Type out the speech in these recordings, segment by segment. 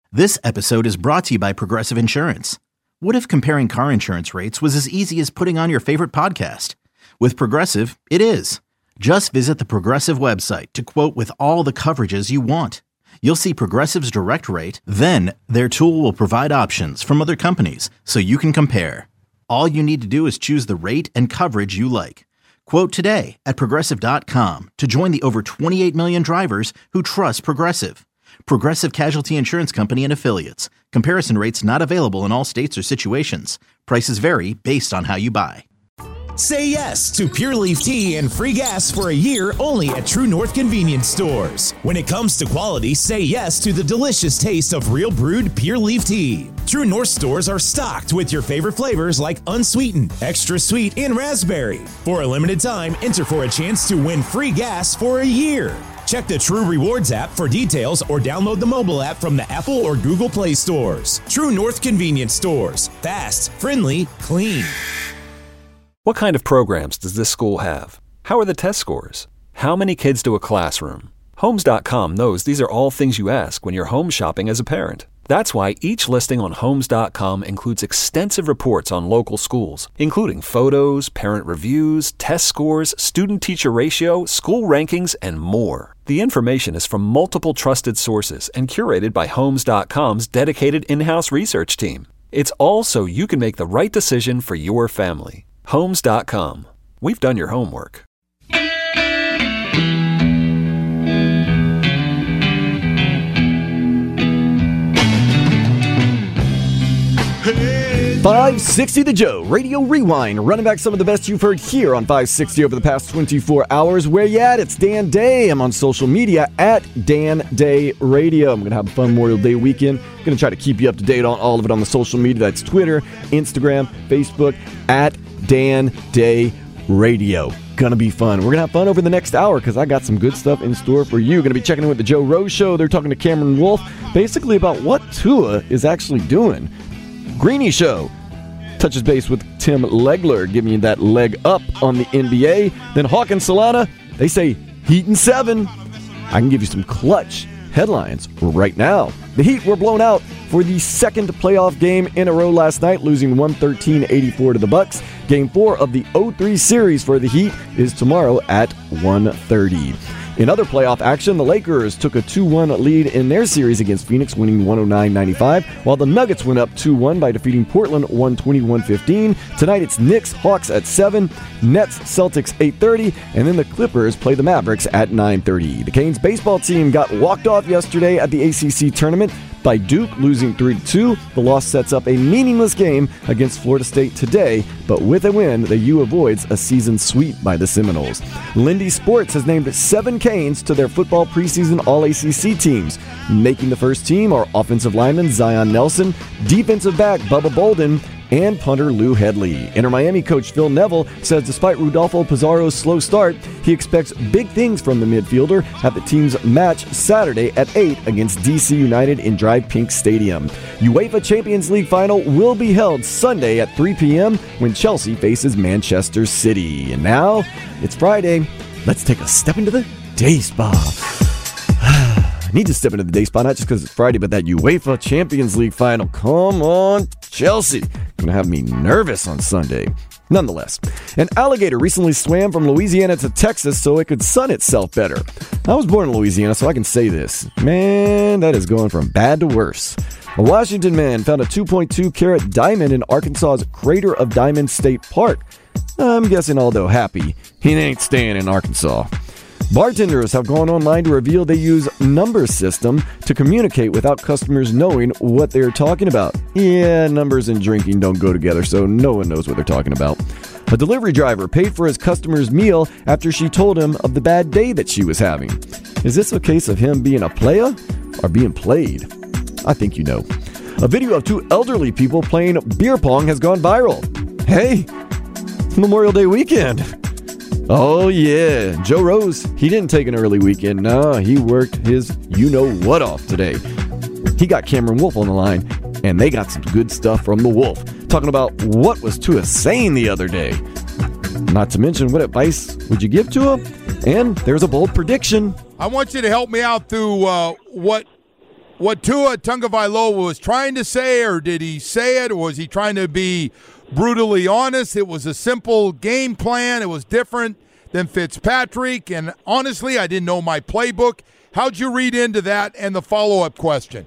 This episode is brought to you by Progressive Insurance. What if comparing car insurance rates was as easy as putting on your favorite podcast? With Progressive, it is. Just visit the Progressive website to quote with all the coverages you want. You'll see Progressive's direct rate, then their tool will provide options from other companies so you can compare. All you need to do is choose the rate and coverage you like. Quote today at Progressive.com to join the over 28 million drivers who trust Progressive. Progressive Casualty Insurance Company and Affiliates. Comparison rates not available in all states or situations. Prices vary based on how you buy. Say yes to Pure Leaf Tea and free gas for a year only at True North Convenience Stores. When it comes to quality, say yes to the delicious taste of real brewed Pure Leaf Tea. True North stores are stocked with your favorite flavors like unsweetened, extra sweet, and raspberry. For a limited time, enter for a chance to win free gas for a year. Check the True Rewards app for details or download the mobile app from the Apple or Google Play stores. True North Convenience Stores. Fast, friendly, clean. What kind of programs does this school have? How are the test scores? How many kids do a classroom? Homes.com knows these are all things you ask when you're home shopping as a parent. That's why each listing on Homes.com includes extensive reports on local schools, including photos, parent reviews, test scores, student-teacher ratio, school rankings, and more. The information is from multiple trusted sources and curated by Homes.com's dedicated in-house research team. It's all so you can make the right decision for your family. Homes.com. We've done your homework. 560 The Joe, Radio Rewind, running back some of the best you've heard here on 560 over the past 24 hours. Where you at? It's Dan Day. I'm on social media at Dan Day Radio. I'm going to have a fun Memorial Day weekend. Going to try to keep you up to date on all of it on the social media. That's Twitter, Instagram, Facebook, at Dan Day Radio. Gonna be fun. We're gonna have fun over the next hour because I got some good stuff in store for you. Gonna be checking in with the Joe Rose Show. They're talking to Cameron Wolfe basically about what Tua is actually doing. Greeny Show touches base with Tim Legler, giving you that leg up on the NBA. Then Hawk and Solana, they say Heat in 7. I can give you some clutch headlines right now. The Heat were blown out for the second playoff game in a row last night, losing 113-84 to the Bucks. Game 4 of the 0-3 series for the Heat is tomorrow at 1:30. In other playoff action, the Lakers took a 2-1 lead in their series against Phoenix, winning 109-95, while the Nuggets went up 2-1 by defeating Portland 121-15. Tonight it's Knicks Hawks at 7, Nets Celtics 8:30, and then the Clippers play the Mavericks at 9:30. The Canes baseball team got walked off yesterday at the ACC tournament by Duke, losing 3-2. The loss sets up a meaningless game against Florida State today, but with a win, the U avoids a season sweep by the Seminoles. Lindy Sports has named 7 Canes to their football preseason All-ACC teams. Making the first team are offensive lineman Zion Nelson, defensive back Bubba Bolden, and punter Lou Headley. Inter Miami coach Phil Neville says despite Rudolfo Pizarro's slow start, he expects big things from the midfielder at the team's match Saturday at 8 against DC United in Drive Pink Stadium. UEFA Champions League final will be held Sunday at 3 p.m. when Chelsea faces Manchester City. And now, it's Friday. Let's take a step into the day spa. I need to step into the day spot, not just because it's Friday, but that UEFA Champions League final. Come on, Chelsea. Going to have me nervous on Sunday. Nonetheless, an alligator recently swam from Louisiana to Texas so it could sun itself better. I was born in Louisiana, so I can say this. Man, that is going from bad to worse. A Washington man found a 2.2-carat diamond in Arkansas's Crater of Diamond State Park. I'm guessing although happy, he ain't staying in Arkansas. Bartenders have gone online to reveal they use number system to communicate without customers knowing what they're talking about. Yeah, numbers and drinking don't go together, so no one knows what they're talking about. A delivery driver paid for his customer's meal after she told him of the bad day that she was having. Is this a case of him being a playa or being played? I think you know. A video of 2 elderly people playing beer pong has gone viral. Hey, Memorial Day weekend. Oh, yeah. Joe Rose, he didn't take an early weekend. No, he worked his you-know-what off today. He got Cameron Wolfe on the line, and they got some good stuff from the Wolf, talking about what was Tua saying the other day. Not to mention, what advice would you give to him? And there's a bold prediction. I want you to help me out through what what Tua Tagovailoa was trying to say, or did he say it, or was he trying to be brutally honest? It was a simple game plan. It was different than Fitzpatrick, and honestly, I didn't know my playbook. How'd you read into that and the follow-up question?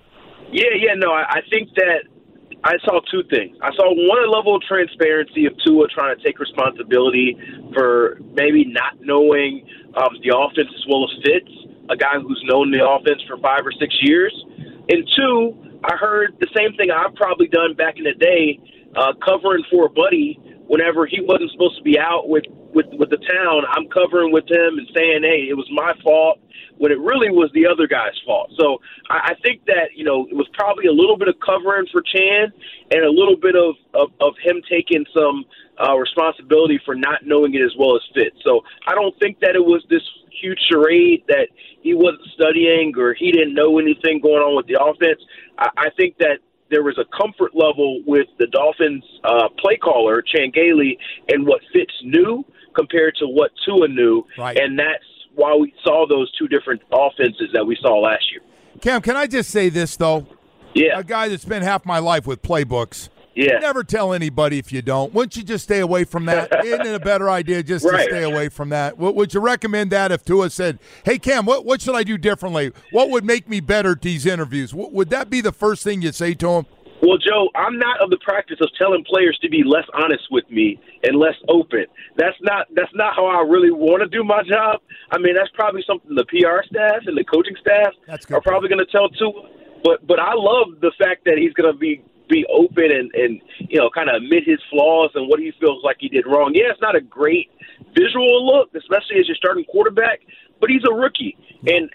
No, I think that I saw two things. I saw one level of transparency of Tua trying to take responsibility for maybe not knowing the offense as well as Fitz, a guy who's known the offense for 5 or 6 years. And two, I heard the same thing I've probably done back in the day, covering for a buddy whenever he wasn't supposed to be out with the town. I'm covering with him and saying, hey, it was my fault, when it really was the other guy's fault. So I think that, it was probably a little bit of covering for Chan and a little bit of him taking some responsibility for not knowing it as well as Fitz. So I don't think that it was this huge charade that he wasn't studying or he didn't know anything going on with the offense. I think that there was a comfort level with the Dolphins play caller, Chan Gailey, and what Fitz knew compared to what Tua knew. Right. And that's why we saw those two different offenses that we saw last year. Cam, can I just say this, though? Yeah. A guy that's spent half my life with playbooks. Yeah. Never tell anybody if you don't. Wouldn't you just stay away from that? Isn't it a better idea just to stay away from that? Would you recommend that if Tua said, hey, Cam, what should I do differently? What would make me better at these interviews? Would that be the first thing you'd say to him? Well, Joe, I'm not of the practice of telling players to be less honest with me and less open. That's not how I really want to do my job. I mean, that's probably something the PR staff and the coaching staff are probably going to tell Tua. But I love the fact that he's going to be open and kind of admit his flaws and what he feels like he did wrong. Yeah, it's not a great visual look, especially as your starting quarterback, but he's a rookie. And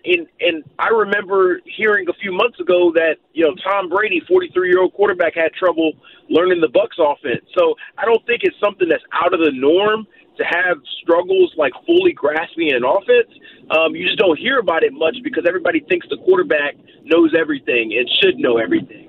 I remember hearing a few months ago that, Tom Brady, 43-year-old quarterback, had trouble learning the Bucs offense. So I don't think it's something that's out of the norm to have struggles like fully grasping an offense. You just don't hear about it much because everybody thinks the quarterback knows everything and should know everything.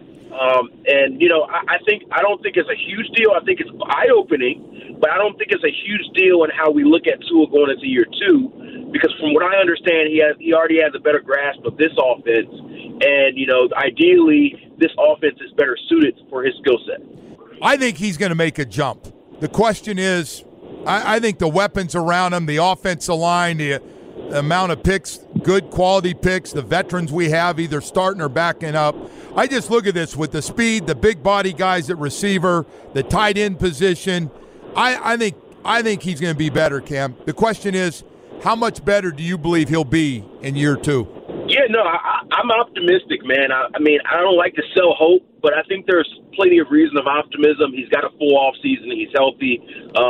I don't think it's a huge deal. I think it's eye-opening, but I don't think it's a huge deal in how we look at Tua going into year two, because from what I understand, he already has a better grasp of this offense, and ideally this offense is better suited for his skill set. I think he's going to make a jump. The question is, I think the weapons around him, the offensive line, the amount of picks, good quality picks, the veterans we have either starting or backing up. I just look at this with the speed, the big body guys at receiver, the tight end position. I think he's going to be better, Cam. The question is, how much better do you believe he'll be in year two? Yeah, no, I'm optimistic, man. I mean, I don't like to sell hope, but I think there's plenty of reason of optimism. He's got a full off season. He's healthy.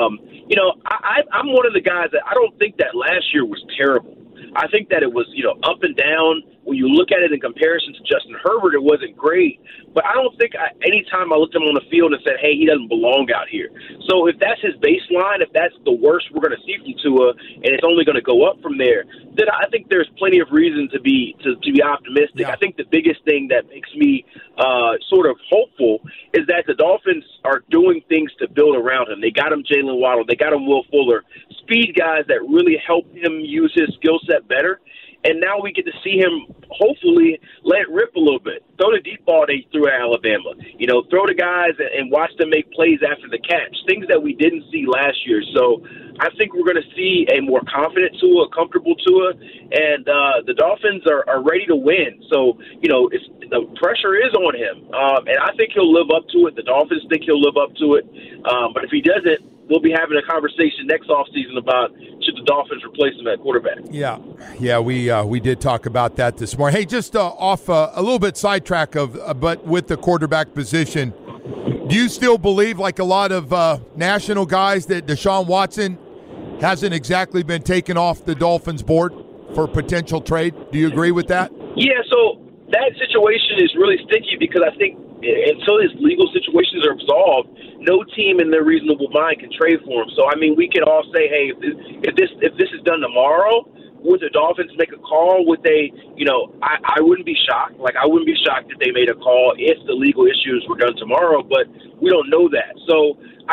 I'm one of the guys that I don't think that last year was terrible. I think that it was, up and down. When you look at it in comparison to Justin Herbert, it wasn't great. But I don't think any time I looked at him on the field and said, hey, he doesn't belong out here. So if that's his baseline, if that's the worst we're going to see from Tua, and it's only going to go up from there, then I think there's plenty of reason to be optimistic. Yeah. I think the biggest thing that makes me sort of hopeful is that the Dolphins are doing things to build around him. They got him Jalen Waddle. They got him Will Fuller. Speed guys that really help him use his skill set better. And now we get to see him hopefully let it rip a little bit. Throw the deep ball they threw at Alabama. Throw the guys and watch them make plays after the catch, things that we didn't see last year. So I think we're going to see a more confident Tua, a comfortable Tua, and the Dolphins are ready to win. So, the pressure is on him, and I think he'll live up to it. The Dolphins think he'll live up to it. But if he doesn't, we'll be having a conversation next offseason about should the Dolphins replace him at quarterback. Yeah, we did talk about that this morning. Hey, just off a little bit sidetrack but with the quarterback position, do you still believe, like a lot of national guys, that Deshaun Watson hasn't exactly been taken off the Dolphins board for potential trade? Do you agree with that? Yeah, so that situation is really sticky because I think until his legal situations are resolved, no team in their reasonable mind can trade for him. So, I mean, we can all say, hey, if this is done tomorrow, would the Dolphins make a call? Would they, I wouldn't be shocked. Like, I wouldn't be shocked if they made a call if the legal issues were done tomorrow, but we don't know that. So I think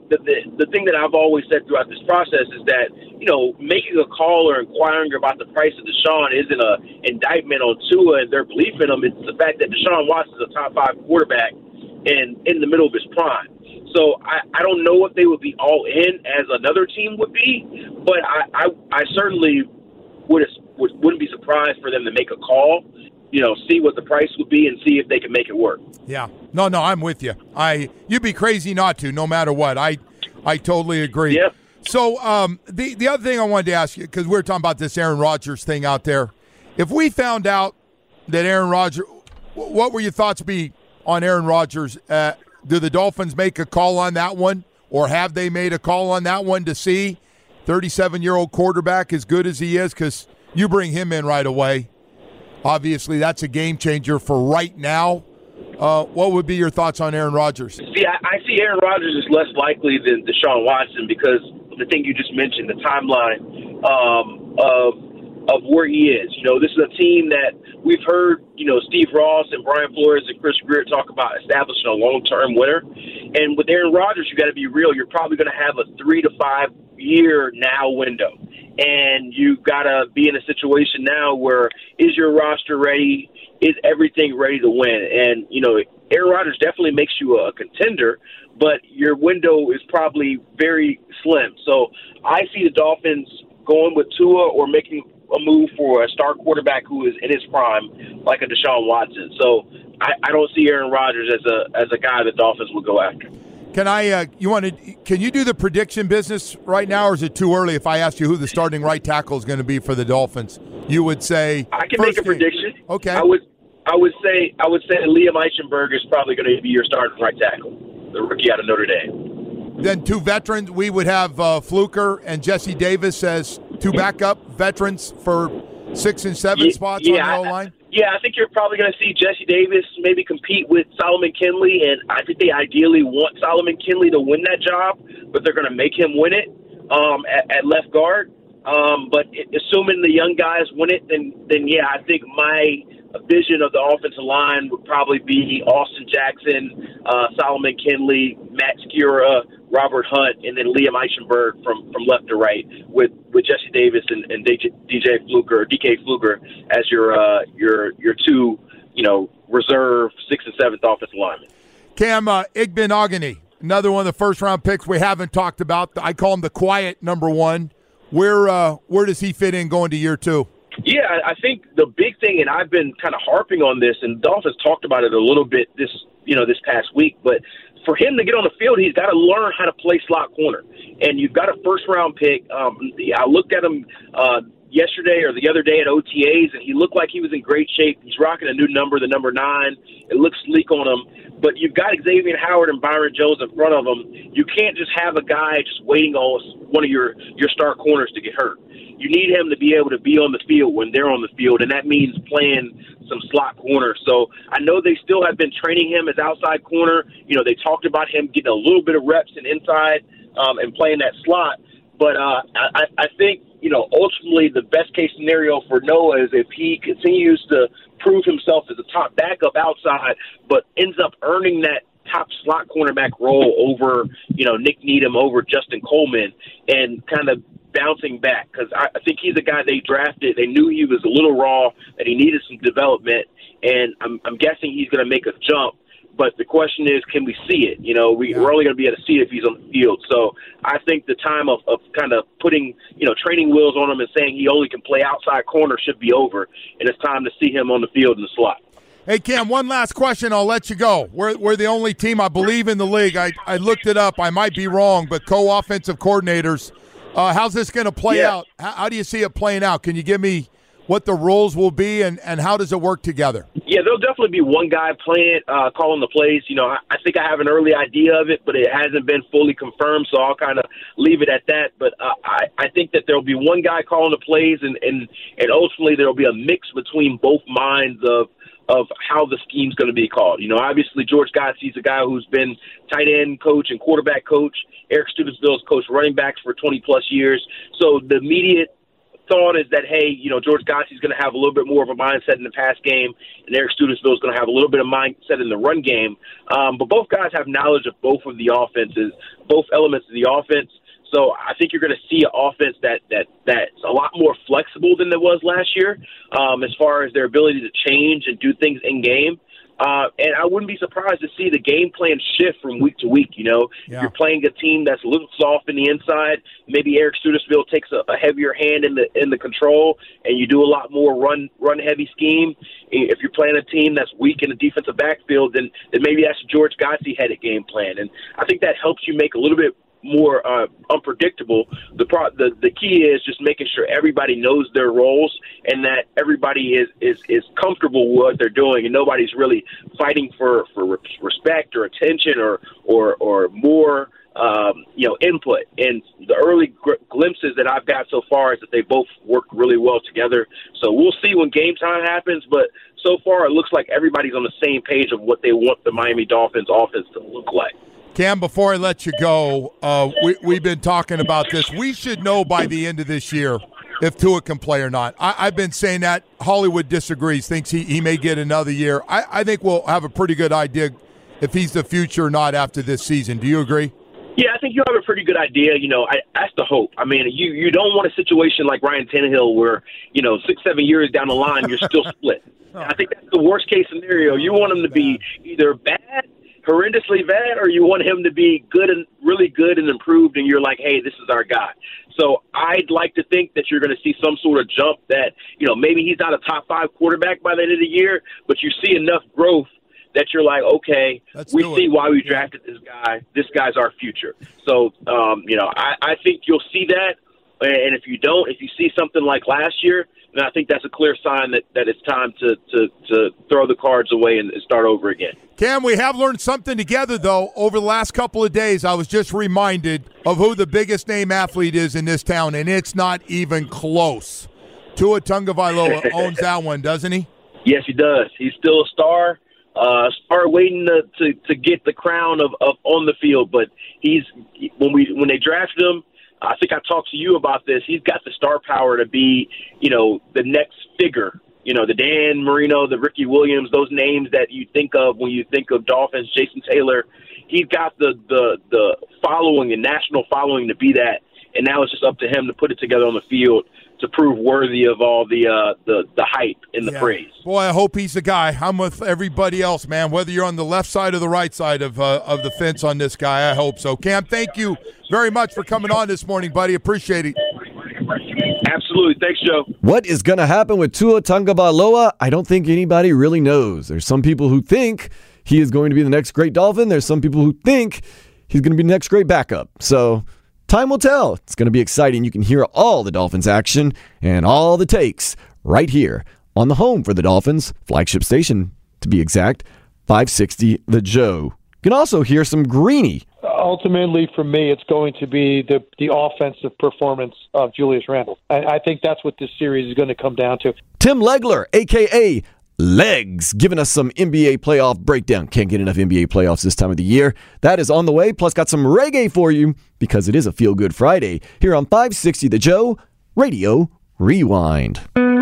the thing that I've always said throughout this process is that, making a call or inquiring about the price of Deshaun isn't an indictment on Tua and their belief in him. It's the fact that Deshaun Watson is a top 5 quarterback and in the middle of his prime. So I don't know if they would be all in as another team would be, but I certainly wouldn't be surprised for them to make a call, see what the price would be and see if they can make it work. Yeah. No, I'm with you. You'd be crazy not to, no matter what. I totally agree. Yep. So the other thing I wanted to ask you, because we were talking about this Aaron Rodgers thing out there, if we found out that Aaron Rodgers, what were your thoughts be on Aaron Rodgers? Do the Dolphins make a call on that one, or have they made a call on that one to see 37-year-old quarterback as good as he is? Because you bring him in right away. Obviously, that's a game changer for right now. What would be your thoughts on Aaron Rodgers? See, I see Aaron Rodgers is less likely than Deshaun Watson because the thing you just mentioned, the timeline of where he is. This is a team that we've heard, Steve Ross and Brian Flores and Chris Greer talk about establishing a long-term winner. And with Aaron Rodgers, you got to be real. You're probably going to have a 3 to 5 year now window. And you've got to be in a situation now where is your roster ready? Is everything ready to win? And, Aaron Rodgers definitely makes you a contender, but your window is probably very slim. So I see the Dolphins going with Tua or making a move for a star quarterback who is in his prime, like a Deshaun Watson. So I don't see Aaron Rodgers as a guy the Dolphins will go after. Can you do the prediction business right now, or is it too early? If I asked you who the starting right tackle is going to be for the Dolphins, you would say I can make a prediction. Okay, I would say Liam Eichenberg is probably going to be your starting right tackle, the rookie out of Notre Dame. Then 2 veterans. We would have Fluker and Jesse Davis as 2 backup veterans for 6 and 7 spots on the O-line. I think you're probably going to see Jesse Davis maybe compete with Solomon Kindley, and I think they ideally want Solomon Kindley to win that job, but they're going to make him win it at left guard. But assuming the young guys win it, then I think my vision of the offensive line would probably be Austin Jackson, Solomon Kindley, Matt Skura, Robert Hunt, and then Liam Eichenberg from left to right with Jesse Davis and DK Fluker as your 2, reserve 6th and 7th offensive linemen. Cam Igbinoghene, another one of the first-round picks we haven't talked about. I call him the quiet number 1. Where does he fit in going to year 2? Yeah, I think the big thing, and I've been kind of harping on this, and Dolphins talked about it a little bit this past week, but for him to get on the field, he's got to learn how to play slot corner. And you've got a first-round pick. I looked at him yesterday or the other day at OTAs, and he looked like he was in great shape. He's rocking a new number, the number 9. It looks sleek on him. But you've got Xavier Howard and Byron Jones in front of him. You can't just have a guy just waiting on one of your star corners to get hurt. You need him to be able to be on the field when they're on the field, and that means playing some slot corner. So I know they still have been training him as outside corner. They talked about him getting a little bit of reps in inside and playing that slot. But I think, ultimately the best case scenario for Noah is if he continues to prove himself as a top backup outside, but ends up earning that top slot cornerback role over, Nick Needham, over Justin Coleman, and kind of bouncing back, because I think he's a guy they drafted. They knew he was a little raw, that he needed some development, and I'm guessing he's going to make a jump. But the question is, can we see it? We're only going to be able to see it if he's on the field. So I think the time of kind of putting, training wheels on him and saying he only can play outside corner should be over, and it's time to see him on the field in the slot. Hey, Cam, one last question. I'll let you go. We're the only team, I believe, in the league. I looked it up. I might be wrong, but co-offensive coordinators. How's this going to play out? How do you see it playing out? Can you give me what the roles will be and how does it work together? Yeah, there'll definitely be one guy playing, calling the plays. I think I have an early idea of it, but it hasn't been fully confirmed, so I'll kind of leave it at that. But I think that there'll be one guy calling the plays, and ultimately there'll be a mix between both minds of how the scheme's going to be called. Obviously George Godsey's a guy who's been tight end coach and quarterback coach. Eric Steubenville's coached running backs for 20-plus years. So the immediate thought is that, hey, George Godsey's going to have a little bit more of a mindset in the pass game, and Eric Studesville is going to have a little bit of mindset in the run game. But both guys have knowledge of both of the offenses, both elements of the offense. So I think you're going to see an offense that's a lot more flexible than it was last year as far as their ability to change and do things in game. And I wouldn't be surprised to see the game plan shift from week to week. You're playing a team that's a little soft in the inside. Maybe Eric Studesville takes a heavier hand in the control, and you do a lot more run heavy scheme. If you're playing a team that's weak in the defensive backfield, then maybe that's a George Godsey headed game plan. And I think that helps you make a little bit more unpredictable. The key is just making sure everybody knows their roles and that everybody is comfortable with what they're doing, and nobody's really fighting for respect or attention or more input. And the early glimpses that I've got so far is that they both work really well together. So we'll see when game time happens, but so far it looks like everybody's on the same page of what they want the Miami Dolphins offense to look like. Cam, before I let you go, we've been talking about this. We should know by the end of this year if Tua can play or not. I've been saying that. Hollywood disagrees, thinks he may get another year. I think we'll have a pretty good idea if he's the future or not after this season. Do you agree? Yeah, I think you have a pretty good idea. That's the hope. I mean, you don't want a situation like Ryan Tannehill where, 6-7 years down the line, you're still split. I think that's the worst case scenario. You want him to be either bad, horrendously bad, or you want him to be good and really good and improved, and you're like, hey, this is our guy. So I'd like to think that you're going to see some sort of jump that, maybe he's not a top 5 quarterback by the end of the year, but you see enough growth that you're like, okay, we see why we drafted this guy. This guy's our future. So, I think you'll see that. And if you don't, if you see something like last year, then I think that's a clear sign that it's time to throw the cards away and start over again. Cam, we have learned something together, though. Over the last couple of days, I was just reminded of who the biggest name athlete is in this town, and it's not even close. Tua Tagovailoa owns that one, doesn't he? Yes, he does. He's still a star. Star waiting to get the crown of on the field, but when they drafted him, I think I talked to you about this. He's got the star power to be, the next figure. The Dan Marino, the Ricky Williams, those names that you think of when you think of Dolphins, Jason Taylor. He's got the following and national following to be that, and now it's just up to him to put it together on the field to prove worthy of all the hype and the praise. Boy, I hope he's the guy. I'm with everybody else, man. Whether you're on the left side or the right side of the fence on this guy, I hope so. Cam, thank you very much for coming on this morning, buddy. Appreciate it. Absolutely. Thanks, Joe. What is going to happen with Tua Tagovailoa? I don't think anybody really knows. There's some people who think he is going to be the next great Dolphin. There's some people who think he's going to be the next great backup. So time will tell. It's going to be exciting. You can hear all the Dolphins action and all the takes right here on the home for the Dolphins, flagship station to be exact, 560 The Joe. You can also hear some Greeny. Ultimately, for me, it's going to be the offensive performance of Julius Randle. I think that's what this series is going to come down to. Tim Legler, a.k.a. Legs, giving us some NBA playoff breakdown. Can't get enough NBA playoffs this time of the year. That is on the way, plus got some reggae for you because it is a feel-good Friday here on 560 The Joe, Radio Rewind.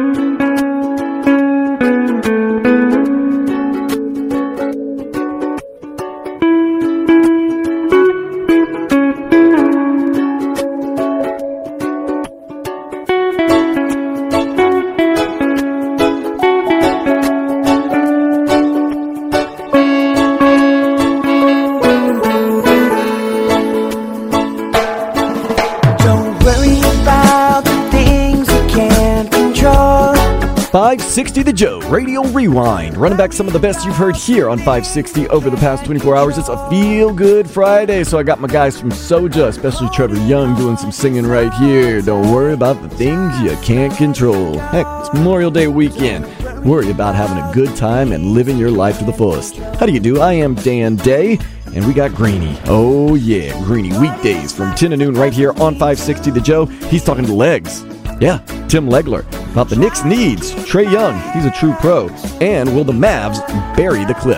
.560 The Joe, Radio Rewind. Running back some of the best you've heard here on 560 over the past 24 hours. It's a feel-good Friday, so I got my guys from Soja, especially Trevor Young, doing some singing right here. Don't worry about the things you can't control. Heck, it's Memorial Day weekend. Worry about having a good time and living your life to the fullest. How do you do? I am Dan Day, and we got Greeny. Oh, yeah, Greeny. Weekdays from 10 to noon right here on 560 The Joe. He's talking to Legs. Yeah, Tim Legler. About the Knicks needs Trae Young. He's a true pro. And will the Mavs bury the Clips?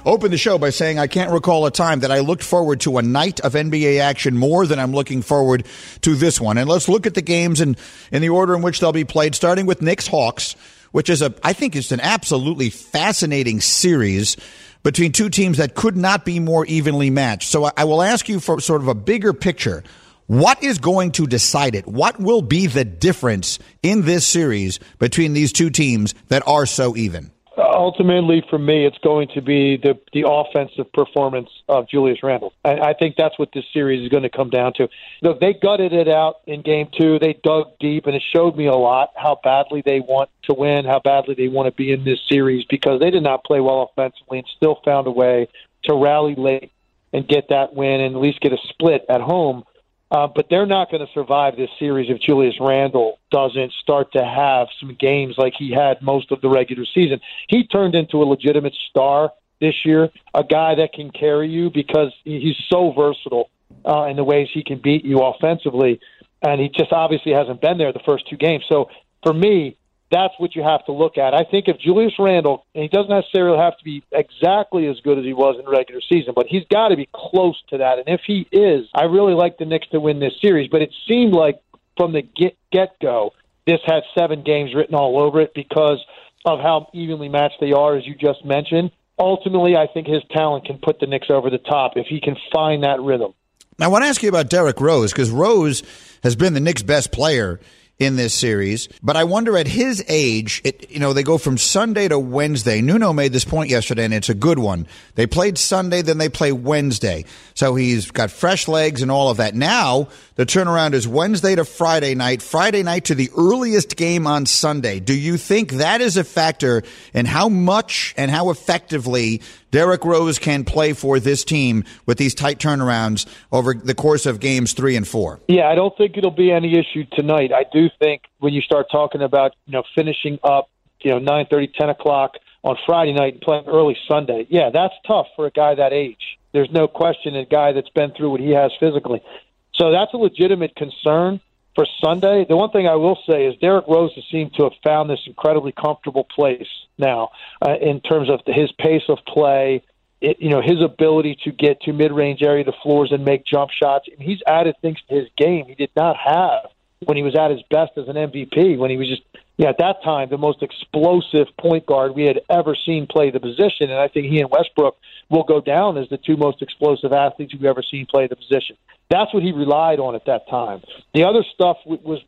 opened the show by saying I can't recall a time that I looked forward to a night of NBA action more than I'm looking forward to this one. And let's look at the games in the order in which they'll be played, starting with Knicks-Hawks, which is I think it's an absolutely fascinating series between two teams that could not be more evenly matched. So I will ask you for sort of a bigger picture. What is going to decide it? What will be the difference in this series between these two teams that are so even? Ultimately, for me, it's going to be the offensive performance of Julius Randle. I think that's what this series is going to come down to. Look, they gutted it out in Game 2. They dug deep, and it showed me a lot how badly they want to win, how badly they want to be in this series, because they did not play well offensively and still found a way to rally late and get that win and at least get a split at home. But they're not going to survive this series if Julius Randle doesn't start to have some games like he had most of the regular season. He turned into a legitimate star this year, a guy that can carry you because he's so versatile in the ways he can beat you offensively, and he just obviously hasn't been there the first two games. So for me, that's what you have to look at. I think if Julius Randle, and he doesn't necessarily have to be exactly as good as he was in regular season, but he's got to be close to that. And if he is, I really like the Knicks to win this series. But it seemed like from the get-go, this had 7 games written all over it because of how evenly matched they are, as you just mentioned. Ultimately, I think his talent can put the Knicks over the top if he can find that rhythm. Now, I want to ask you about Derrick Rose, because Rose has been the Knicks' best player in this series, but I wonder at his age, they go from Sunday to Wednesday. Nuno made this point yesterday, and it's a good one. They played Sunday, then they play Wednesday. So he's got fresh legs and all of that. Now, the turnaround is Wednesday to Friday night to the earliest game on Sunday. Do you think that is a factor in how much and how effectively Derrick Rose can play for this team with these tight turnarounds over the course of games 3 and 4? Yeah, I don't think it'll be any issue tonight. I do think when you start talking about, finishing up, 9:30, 10 o'clock on Friday night and playing early Sunday, yeah, that's tough for a guy that age. There's no question a guy that's been through what he has physically. So that's a legitimate concern for Sunday. The one thing I will say is Derrick Rose has seemed to have found this incredibly comfortable place now in terms of his pace of play, his ability to get to mid-range area of the floors and make jump shots. And he's added things to his game he did not have when he was at his best as an MVP, when he was just, at that time, the most explosive point guard we had ever seen play the position. And I think he and Westbrook will go down as the two most explosive athletes we've ever seen play the position. That's what he relied on at that time. The other stuff was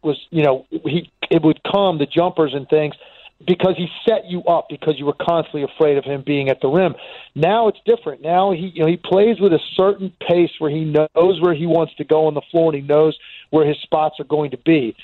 it would come, the jumpers and things, because he set you up because you were constantly afraid of him being at the rim. Now it's different. Now he plays with a certain pace where he knows where he wants to go on the floor and he knows where his spots are going to be.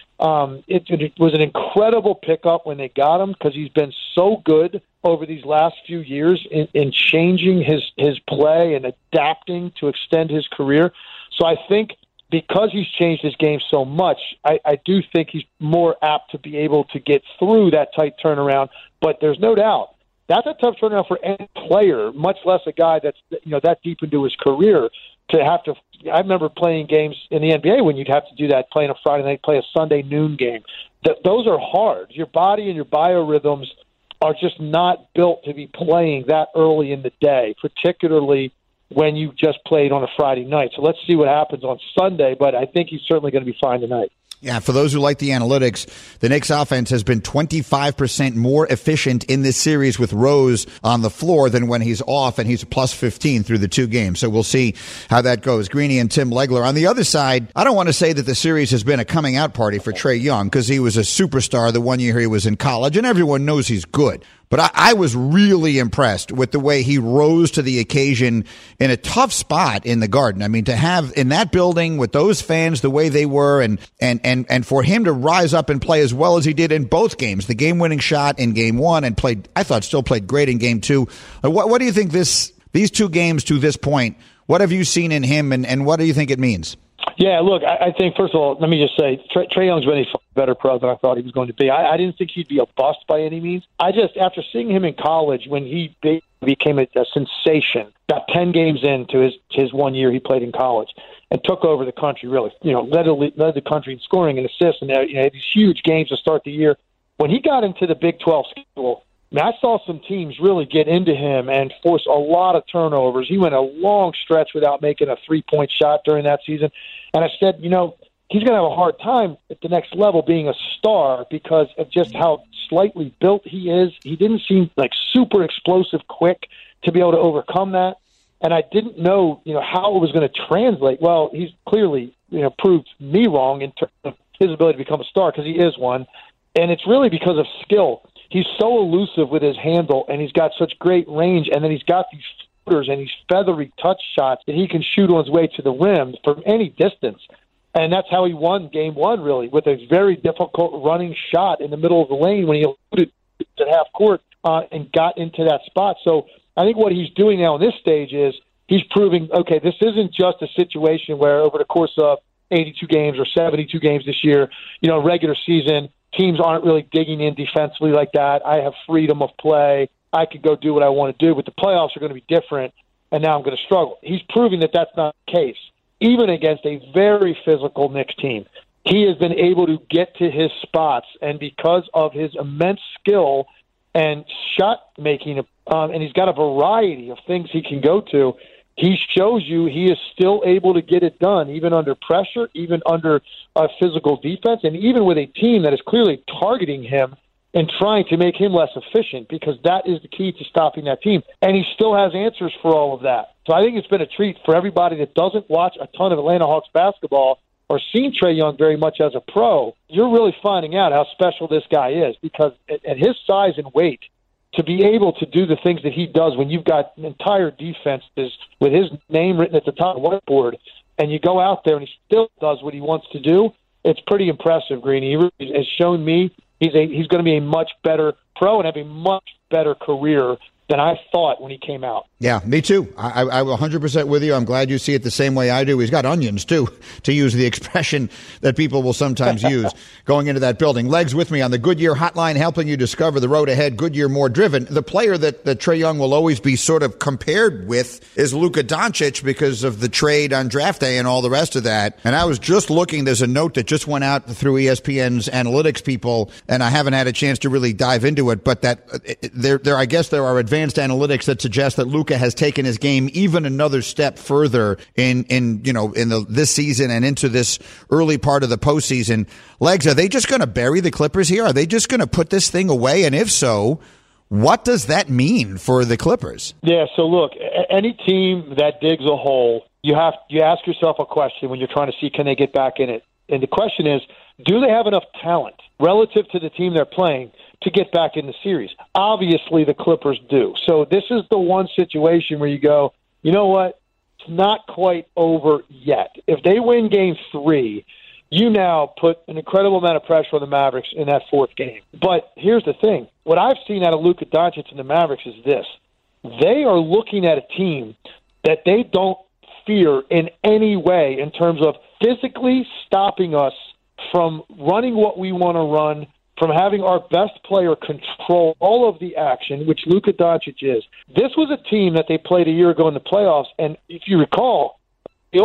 It was an incredible pickup when they got him because he's been so good over these last few years in changing his play and adapting to extend his career. So I think because he's changed his game so much, I do think he's more apt to be able to get through that tight turnaround. But there's no doubt that's a tough turnaround for any player, much less a guy that's that deep into his career to have to. I remember playing games in the NBA when you'd have to do that, playing a Friday night, play a Sunday noon game. Those are hard. Your body and your biorhythms are just not built to be playing that early in the day, particularly when you just played on a Friday night. So let's see what happens on Sunday, but I think he's certainly going to be fine tonight. Yeah, for those who like the analytics, the Knicks offense has been 25% more efficient in this series with Rose on the floor than when he's off, and he's plus 15 through the 2 games. So we'll see how that goes. Greeny and Tim Legler. On the other side, I don't want to say that the series has been a coming out party for Trae Young because he was a superstar the one year he was in college, and everyone knows he's good. But I was really impressed with the way he rose to the occasion in a tough spot in the Garden. I mean, to have in that building with those fans the way they were and for him to rise up and play as well as he did in both games, the game-winning shot in Game 1 and still played great in Game 2. What do you think these 2 games to this point, what have you seen in him and what do you think it means? Yeah, look, I think, first of all, let me just say, Trae Young's been a better pro than I thought he was going to be. I didn't think he'd be a bust by any means. After seeing him in college when he became a sensation, got 10 games into his 1 year he played in college and took over the country, really, led the country in scoring and assists and had these huge games to start the year. When he got into the Big 12 schedule, I saw some teams really get into him and force a lot of turnovers. He went a long stretch without making a three-point shot during that season. And I said, he's going to have a hard time at the next level being a star because of just how slightly built he is. He didn't seem like super explosive quick to be able to overcome that. And I didn't know, how it was going to translate. Well, he's clearly, proved me wrong in terms of his ability to become a star because he is one. And it's really because of skill. He's so elusive with his handle, and he's got such great range, and then he's got these footers and these feathery touch shots that he can shoot on his way to the rim from any distance. And that's how he won game one, really, with a very difficult running shot in the middle of the lane when he eluded at half court and got into that spot. So I think what he's doing now in this stage is he's proving, okay, this isn't just a situation where over the course of 82 games or 72 games this year, regular season, teams aren't really digging in defensively like that. I have freedom of play. I could go do what I want to do, but the playoffs are going to be different, and now I'm going to struggle. He's proving that that's not the case. Even against a very physical Knicks team, he has been able to get to his spots, and because of his immense skill and shot making, and he's got a variety of things he can go to, he shows you he is still able to get it done, even under pressure, even under physical defense, and even with a team that is clearly targeting him and trying to make him less efficient, because that is the key to stopping that team. And he still has answers for all of that. So I think it's been a treat for everybody that doesn't watch a ton of Atlanta Hawks basketball or seen Trae Young very much as a pro. You're really finding out how special this guy is, because at his size and weight, to be able to do the things that he does when you've got entire defenses with his name written at the top of the whiteboard, and you go out there and he still does what he wants to do, it's pretty impressive, Greeny. He really has shown me he's going to be a much better pro and have a much better career than I thought when he came out. Yeah, me too. I'm 100% with you. I'm glad you see it the same way I do. He's got onions, too, to use the expression that people will sometimes use going into that building. Legs with me on the Goodyear Hotline, helping you discover the road ahead. Goodyear, more driven. The player that Trae Young will always be sort of compared with is Luka Doncic because of the trade on draft day and all the rest of that. And I was just looking, there's a note that just went out through ESPN's analytics people, and I haven't had a chance to really dive into it, but that I guess there are advanced analytics that suggest that Luka has taken his game even another step further in this season and into this early part of the postseason. Legs, are they just going to bury the Clippers here? Are they just going to put this thing away? And if so, what does that mean for the Clippers? Yeah, so look, any team that digs a hole, you ask yourself a question when you're trying to see can they get back in it. And the question is, do they have enough talent relative to the team they're playing to get back in the series? Obviously, the Clippers do. So this is the one situation where you go, you know what? It's not quite over yet. If they win Game 3, you now put an incredible amount of pressure on the Mavericks in that fourth game. But here's the thing. What I've seen out of Luka Doncic and the Mavericks is this. They are looking at a team that they don't fear in any way in terms of physically stopping us from running what we want to run, from having our best player control all of the action, which Luka Doncic is. This was a team that they played a year ago in the playoffs, and if you recall, they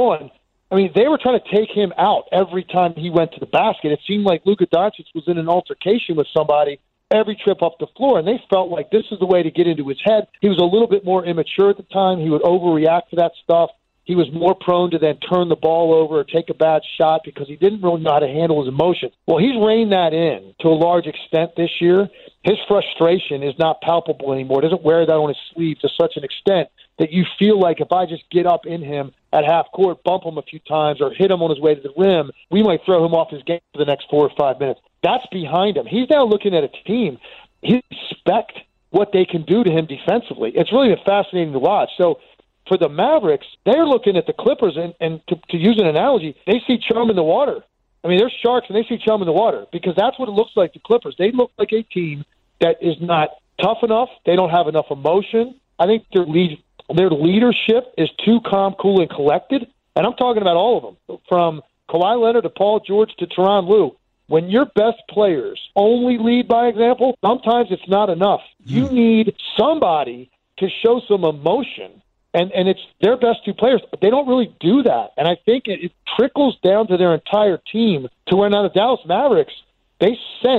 were trying to take him out every time he went to the basket. It seemed like Luka Doncic was in an altercation with somebody every trip up the floor, and they felt like this is the way to get into his head. He was a little bit more immature at the time. He would overreact to that stuff. He was more prone to then turn the ball over or take a bad shot because he didn't really know how to handle his emotions. Well, he's reined that in to a large extent this year. His frustration is not palpable anymore. He doesn't wear that on his sleeve to such an extent that you feel like if I just get up in him at half court, bump him a few times, or hit him on his way to the rim, we might throw him off his game for the next 4 or 5 minutes. That's behind him. He's now looking at a team. He respect what they can do to him defensively. It's really been fascinating to watch. So for the Mavericks, they're looking at the Clippers, and to use an analogy, they see chum in the water. I mean, they're sharks, and they see chum in the water, because that's what it looks like, the Clippers. They look like a team that is not tough enough. They don't have enough emotion. I think their leadership is too calm, cool, and collected, and I'm talking about all of them, from Kawhi Leonard to Paul George to Tyronn Lue. When your best players only lead by example, sometimes it's not enough. You need somebody to show some emotion. And it's their best two players. They don't really do that. And I think it trickles down to their entire team to where now the Dallas Mavericks, they sense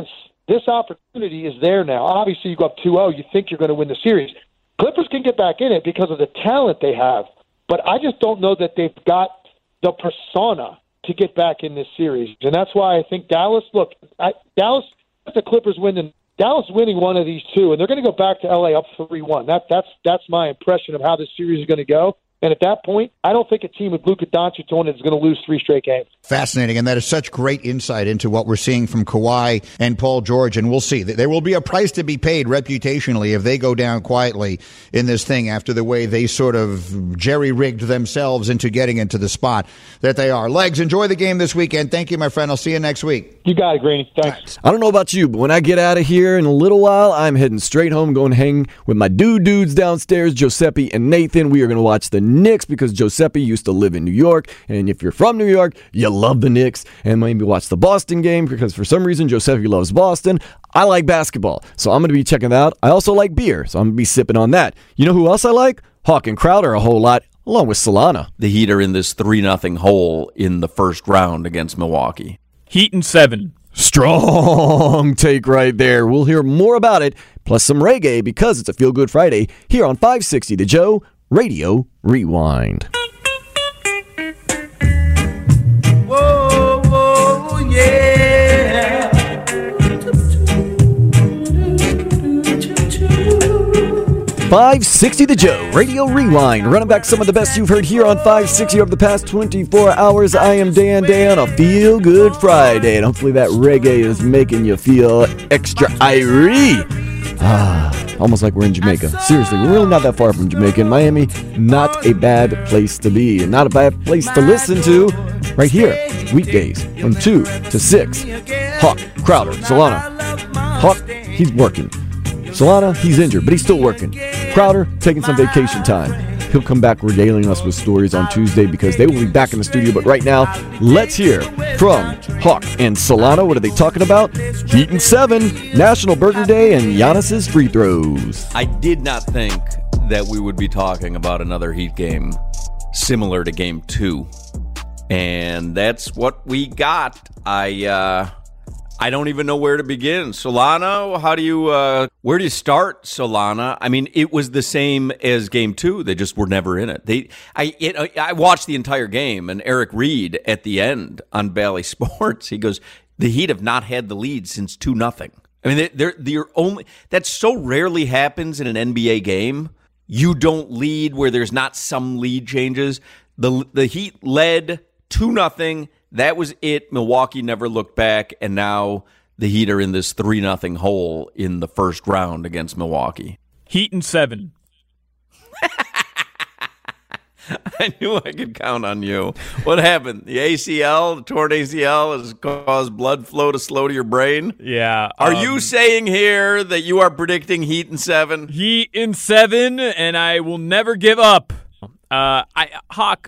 this opportunity is there now. Obviously, you go up 2-0, you think you're going to win the series. Clippers can get back in it because of the talent they have, but I just don't know that they've got the persona to get back in this series. And that's why I think Dallas, Dallas, if the Clippers win, then Dallas winning one of these two, and they're going to go back to L.A. up 3-1. That's my impression of how this series is going to go. And at that point, I don't think a team with Luka Doncic on it is going to lose 3 straight games. Fascinating, and that is such great insight into what we're seeing from Kawhi and Paul George, and we'll see. There will be a price to be paid reputationally if they go down quietly in this thing after the way they sort of jerry-rigged themselves into getting into the spot that they are. Legs, enjoy the game this weekend. Thank you, my friend. I'll see you next week. You got it, Greeny. Thanks. I don't know about you, but when I get out of here in a little while, I'm heading straight home, going to hang with my dudes downstairs, Giuseppe and Nathan. We are going to watch the Knicks because Giuseppe used to live in New York, and if you're from New York, you love the Knicks, and maybe watch the Boston game because for some reason Giuseppe loves Boston. I like basketball, so I'm going to be checking that out. I also like beer, so I'm going to be sipping on that. You know who else I like? Hawk and Crowder a whole lot, along with Solana. The Heat are in this 3-0 hole in the first round against Milwaukee. Heat in 7. Strong take right there. We'll hear more about it, plus some reggae because it's a Feel Good Friday here on 560 The Joe Radio Rewind. Whoa, whoa, yeah. 560 The Joe Radio Rewind, running back some of the best you've heard here on 560 over the past 24 hours. I am Dan Day on a Feel Good Friday, and hopefully that reggae is making you feel extra irie. Almost like we're in Jamaica. Seriously, we're really not that far from Jamaica. In Miami, not a bad place to be, and not a bad place to listen to right here. Weekdays from 2 to 6. Hawk, Crowder, Solana. Hawk, he's working. Solana, he's injured, but he's still working. Crowder, taking some vacation time. He'll come back regaling us with stories on Tuesday because they will be back in the studio. But right now, let's hear from Hawk and Solana. What are they talking about? Heat in 7, National Burger Day, and Giannis's free throws. I did not think that we would be talking about another Heat game similar to Game 2. And that's what we got. I don't even know where to begin. Solana, where do you start, Solana? I mean, it was the same as Game 2. They just were never in it. I watched the entire game, and Eric Reed at the end on Bally Sports, he goes, the Heat have not had the lead since 2-0. I mean, they're only, that so rarely happens in an NBA game. You don't lead where there's not some lead changes. The Heat led 2-0. That was it. Milwaukee never looked back, and now the Heat are in this 3-0 hole in the first round against Milwaukee. Heat in 7. I knew I could count on you. What happened? The torn ACL, has caused blood flow to slow to your brain? Yeah. Are you saying here that you are predicting Heat in 7? Heat in 7, and I will never give up. Hawk,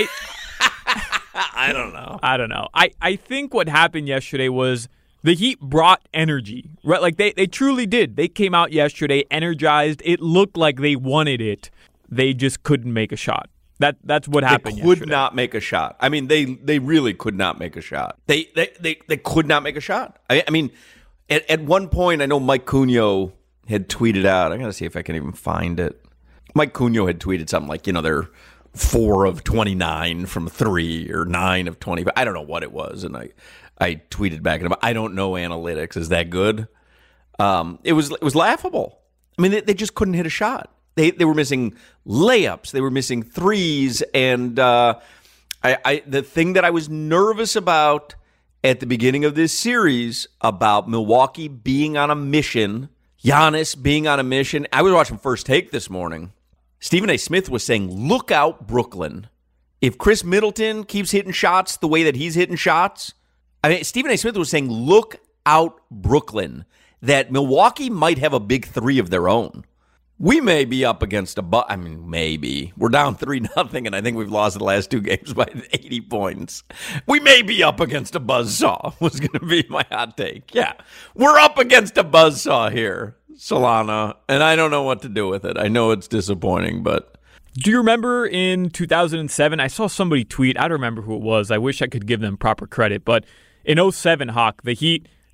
I don't know. I think what happened yesterday was the Heat brought energy, right? Like they truly did. They came out yesterday energized. It looked like they wanted it. They just couldn't make a shot. That's what happened yesterday. They could not make a shot. I mean, they really could not make a shot. They could not make a shot. I mean, at one point, I know Mike Cugno had tweeted out. I got to see if I can even find it. Mike Cugno had tweeted something like, they're 4 of 29 from 3 or 9 of 20. But I don't know what it was. And I tweeted back at him, I don't know analytics. Is that good? It was laughable. I mean, they just couldn't hit a shot. They were missing layups. They were missing threes. And the thing that I was nervous about at the beginning of this series about Milwaukee being on a mission, Giannis being on a mission. I was watching First Take this morning. Stephen A. Smith was saying, look out, Brooklyn. If Chris Middleton keeps hitting shots the way that he's hitting shots, Stephen A. Smith was saying, look out, Brooklyn, that Milwaukee might have a big 3 of their own. We may be up against maybe. We're down 3-0, and I think we've lost the last 2 games by 80 points. We may be up against a buzzsaw, was going to be my hot take. Yeah, we're up against a buzzsaw here, Solana, and I don't know what to do with it. I know it's disappointing, but... Do you remember in 2007, I saw somebody tweet, I don't remember who it was, I wish I could give them proper credit, but in 2007, Hawk, the Heat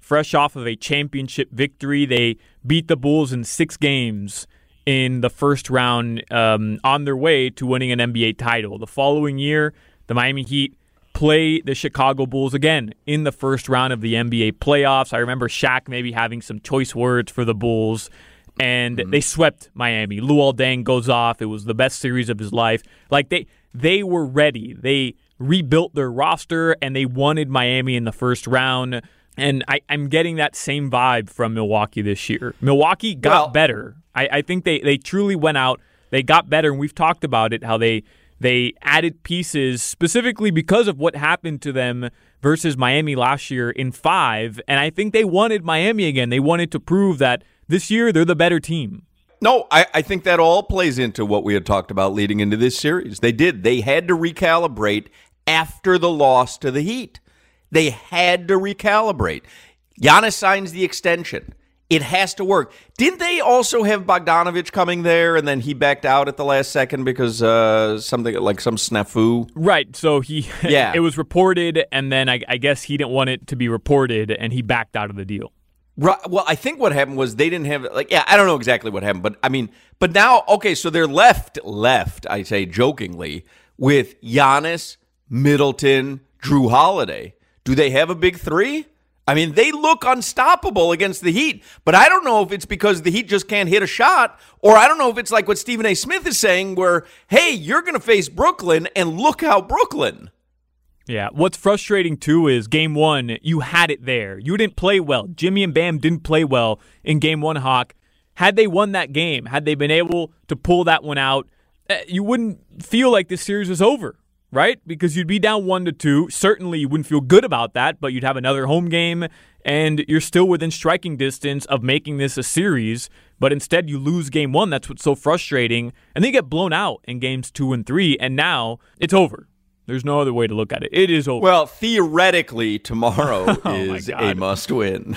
fresh off of a championship victory. They beat the Bulls in 6 games in the first round on their way to winning an NBA title. The following year, the Miami Heat play the Chicago Bulls again in the first round of the NBA playoffs. I remember Shaq maybe having some choice words for the Bulls, and they swept Miami. Luol Deng goes off. It was the best series of his life. Like, they were ready. They rebuilt their roster, and they wanted Miami in the first round. And I'm getting that same vibe from Milwaukee this year. Milwaukee got better. I think they truly went out. They got better, and we've talked about it, how they added pieces specifically because of what happened to them versus Miami last year in 5. And I think they wanted Miami again. They wanted to prove that this year they're the better team. No, I think that all plays into what we had talked about leading into this series. They did. They had to recalibrate after the loss to the Heat. They had to recalibrate. Giannis signs the extension. It has to work. Didn't they also have Bogdanovich coming there, and then he backed out at the last second because something like some snafu? Right. So it was reported, and then I guess he didn't want it to be reported, and he backed out of the deal. Right. Well, I think what happened was they didn't have I don't know exactly what happened, but now so they're left. I say jokingly with Giannis, Middleton, Drew Holiday. Do they have a big 3? I mean, they look unstoppable against the Heat, but I don't know if it's because the Heat just can't hit a shot, or I don't know if it's like what Stephen A. Smith is saying where, hey, you're going to face Brooklyn, and look how Brooklyn. Yeah, what's frustrating, too, is Game 1, you had it there. You didn't play well. Jimmy and Bam didn't play well in Game 1, Hawk. Had they won that game, had they been able to pull that one out, you wouldn't feel like this series was over. Right? Because you'd be down 1-2. Certainly you wouldn't feel good about that, but you'd have another home game, and you're still within striking distance of making this a series. But instead you lose Game 1. That's what's so frustrating. And then you get blown out in Games 2 and 3, and now it's over. There's no other way to look at it. It is over. Well, theoretically, tomorrow is a must-win.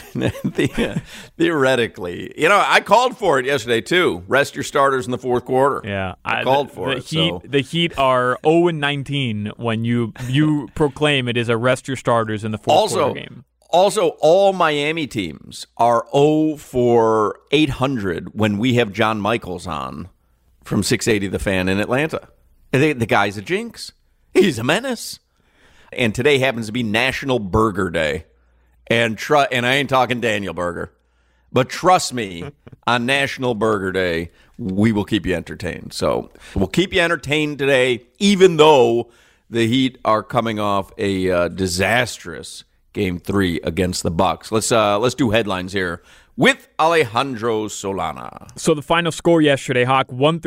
Theoretically. I called for it yesterday, too. Rest your starters in the fourth quarter. Yeah. I called for it. The Heat are 0-19 when you proclaim it is a rest your starters in the fourth quarter game. Also, all Miami teams are 0 for 800 when we have John Michaels on from 680 The Fan in Atlanta. The guy's a jinx. He's a menace. And today happens to be National Burger Day. And I ain't talking Daniel Burger. But trust me, on National Burger Day, we will keep you entertained. So we'll keep you entertained today, even though the Heat are coming off a disastrous Game 3 against the Bucks. Let's do headlines here with Alejandro Solana. So the final score yesterday, Hawk,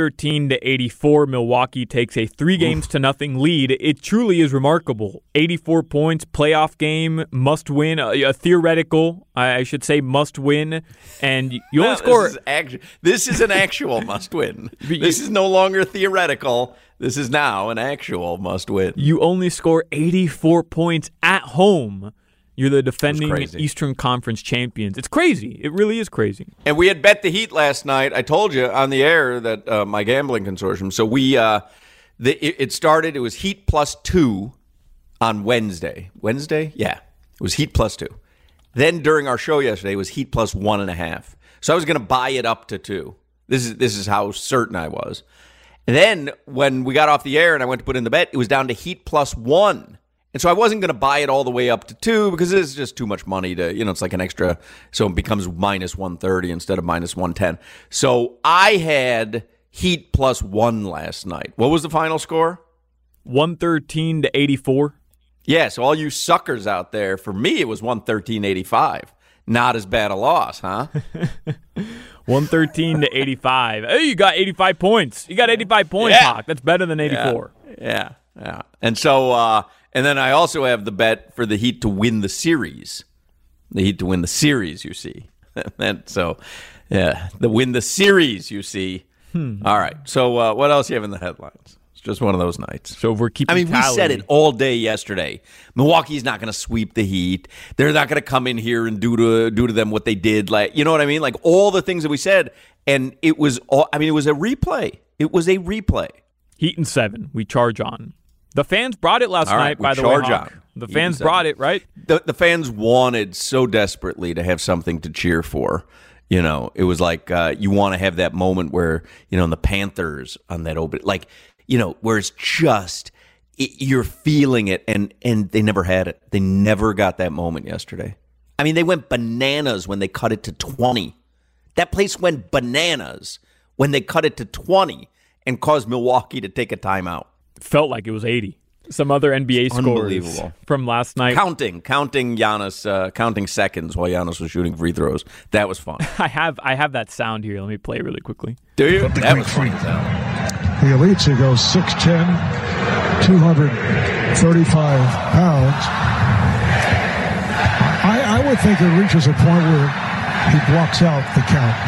113-84. Milwaukee takes a 3-0 lead. It truly is remarkable. 84 points, playoff game, must win, a theoretical, I should say, must win. And you only score. This is an actual must win. This is no longer theoretical. This is now an actual must win. You only score 84 points at home. You're the defending Eastern Conference champions. It's crazy. It really is crazy. And we had bet the Heat last night. I told you on the air that my gambling consortium. So it started. It was Heat +2 on Wednesday. Wednesday? Yeah. It was Heat +2. Then during our show yesterday, it was Heat +1.5. So I was going to buy it up to 2. This is how certain I was. And then when we got off the air and I went to put in the bet, it was down to Heat +1. And so I wasn't going to buy it all the way up to 2 because it's just too much money to, it's like an extra, so it becomes -130 instead of -110. So I had Heat +1 last night. What was the final score? 113-84. Yeah, so all you suckers out there, for me it was 113-85. Not as bad a loss, huh? 113-85. Hey, you got 85 points. You got 85 points, Hawk. That's better than 84. Yeah. And so, and then I also have the bet for the Heat to win the series. The Heat to win the series, you see. The win the series, you see. All right. So what else you have in the headlines? It's just one of those nights. So if we're keeping we said it all day yesterday. Milwaukee's not going to sweep the Heat. They're not going to come in here and do to them what they did. Like, you know what I mean? Like all the things that we said. And it was it was a replay. It was a replay. Heat in 7. We charge on. The fans brought it last night, by the way, Hawk. The fans brought it, right? The fans wanted so desperately to have something to cheer for. You know, it was like you want to have that moment where, you know, in the Panthers on that open, like, you know, where it's just, you're feeling it, and they never had it. They never got that moment yesterday. I mean, they went bananas when they cut it to 20. That place went bananas when they cut it to 20 and caused Milwaukee to take a timeout. Felt like it was 80. Some other NBA scores from last night. Counting Giannis, counting seconds while Giannis was shooting free throws. That was fun. I have that sound here. Let me play it really quickly. Do you? That was fun. The elites who go 6'10", 235 pounds. I would think it reaches a point where he blocks out the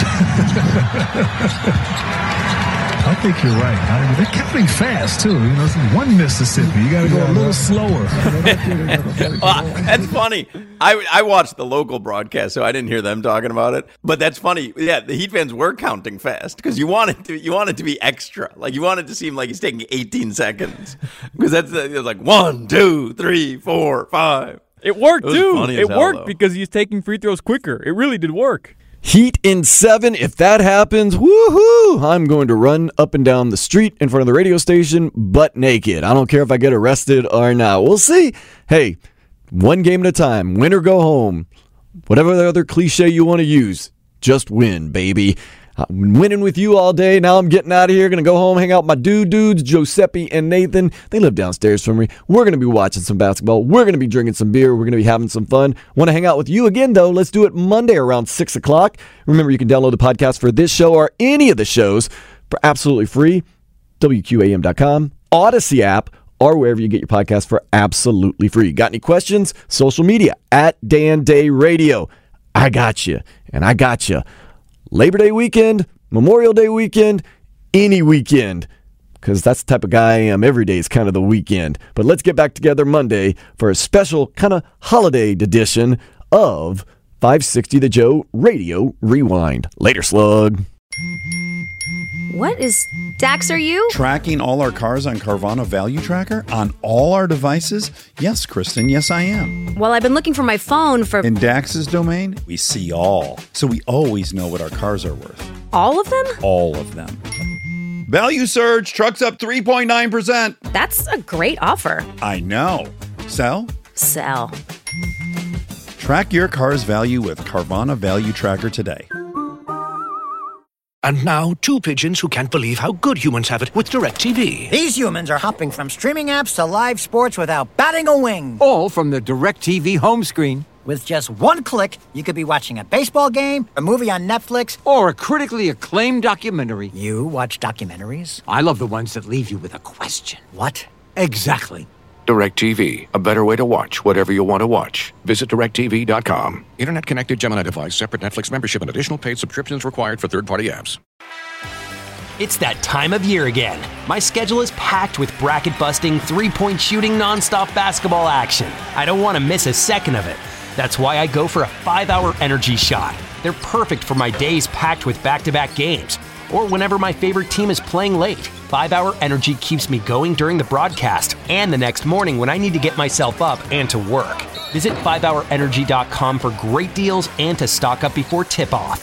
count. I think you're right. I mean, they're counting fast, too. You know, one Mississippi. You got to go a little slower. That's funny. I watched the local broadcast, so I didn't hear them talking about it. But that's funny. Yeah, the Heat fans were counting fast because you want it to be extra. Like, you want it to seem like he's taking 18 seconds. Because it was like 1, 2, 3, 4, 5. It worked, too. It worked because he's taking free throws quicker. It really did work. Heat in 7. If that happens, woohoo! I'm going to run up and down the street in front of the radio station butt naked. I don't care if I get arrested or not. We'll see. Hey, one game at a time. Win or go home. Whatever the other cliche you want to use. Just win, baby. I've been winning with you all day. Now I'm getting out of here. Going to go home, hang out with my dudes, Giuseppe and Nathan. They live downstairs from me. We're going to be watching some basketball. We're going to be drinking some beer. We're going to be having some fun. Want to hang out with you again, though? Let's do it Monday around 6 o'clock. Remember, you can download the podcast for this show or any of the shows for absolutely free. WQAM.com, Odyssey app, or wherever you get your podcast for absolutely free. Got any questions? Social media, @DanDayRadio. I got you, and I got you. Labor Day weekend, Memorial Day weekend, any weekend, because that's the type of guy I am. Every day is kind of the weekend. But let's get back together Monday for a special kind of holiday edition of 560 The Joe Radio Rewind. Later, slug. What is Dax, are you? Tracking all our cars on Carvana Value Tracker on all our devices? Yes, Kristen, yes I am. Well, I've been looking for my phone for... In Dax's domain, we see all. So we always know what our cars are worth. All of them? All of them. Value surge, trucks up 3.9%. That's a great offer. I know. Sell? Sell. Track your car's value with Carvana Value Tracker today. And now, two pigeons who can't believe how good humans have it with DirecTV. These humans are hopping from streaming apps to live sports without batting a wing. All from the DirecTV home screen. With just one click, you could be watching a baseball game, a movie on Netflix, or a critically acclaimed documentary. You watch documentaries? I love the ones that leave you with a question. What? Exactly. DirecTV, a better way to watch whatever you want to watch. Visit DirecTV.com. Internet-connected Gemini device, separate Netflix membership, and additional paid subscriptions required for third-party apps. It's that time of year again. My schedule is packed with bracket-busting, three-point shooting, nonstop basketball action. I don't want to miss a second of it. That's why I go for a 5-hour energy shot. They're perfect for my days packed with back-to-back games, or whenever my favorite team is playing late. 5-hour energy keeps me going during the broadcast and the next morning when I need to get myself up and to work. Visit 5hourenergy.com for great deals and to stock up before tip-off.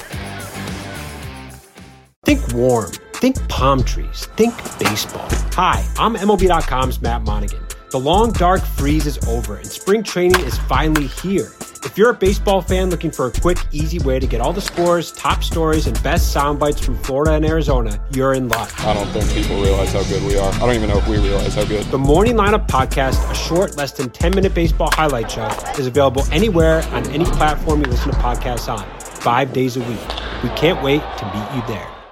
Think warm. Think palm trees. Think baseball. Hi, I'm MLB.com's Matt Monaghan. The long, dark freeze is over and spring training is finally here. If you're a baseball fan looking for a quick, easy way to get all the scores, top stories, and best sound bites from Florida and Arizona, you're in luck. I don't think people realize how good we are. I don't even know if we realize how good. The Morning Lineup Podcast, a short, less than 10-minute baseball highlight show, is available anywhere on any platform you listen to podcasts on, 5 days a week. We can't wait to meet you there.